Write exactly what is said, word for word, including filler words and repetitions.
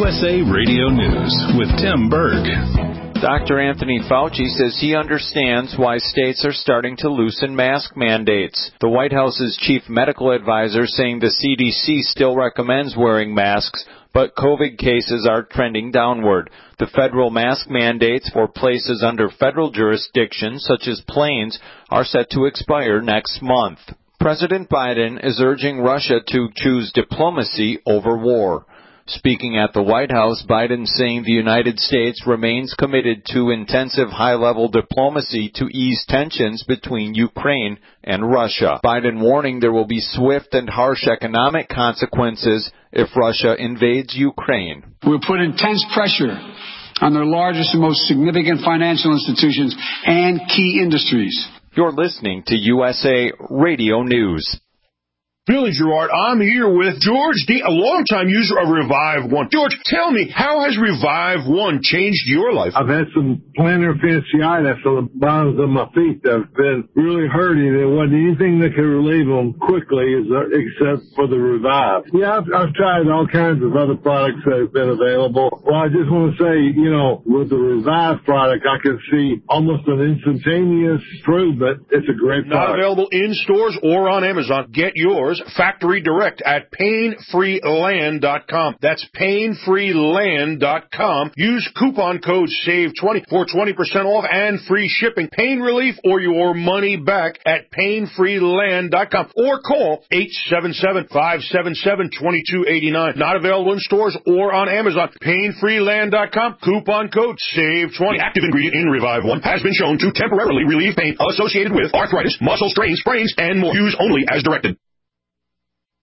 S A Radio News with Tim Berg. Doctor Anthony Fauci says he understands why states are starting to loosen mask mandates. The White House's chief medical advisor saying the C D C still recommends wearing masks, but COVID cases are trending downward. The federal mask mandates for places under federal jurisdiction, such as planes, are set to expire next month. President Biden is urging Russia to choose diplomacy over war. Speaking at the White House, Biden saying the United States remains committed to intensive high-level diplomacy to ease tensions between Ukraine and Russia. Biden warning there will be swift and harsh economic consequences if Russia invades Ukraine. We'll put intense pressure on their largest and most significant financial institutions and key industries. You're listening to U S A Radio News. Billy Gerard, I'm here with George D., a longtime user of Revive One. George, tell me, how has Revive One changed your life? I've had some plantar fasciitis on the bottoms of my feet that have been really hurting. There wasn't anything that could relieve them quickly except for the Revive. Yeah, I've, I've tried all kinds of other products that have been available. Well, I just want to say, you know, with the Revive product, I can see almost an instantaneous improvement. It's a great product. Not available in stores or on Amazon. Get yours factory direct at pain free land dot com. That's pain free land dot com. Use coupon code save twenty for twenty percent off and free shipping. Pain relief or your money back at pain free land dot com or call eight seven seven, five seven seven, two two eight nine. Not available in stores or on Amazon. pain free land dot com. Coupon code save twenty. The active ingredient in Revive One has been shown to temporarily relieve pain associated with arthritis, muscle strains, sprains, and more. Use only as directed.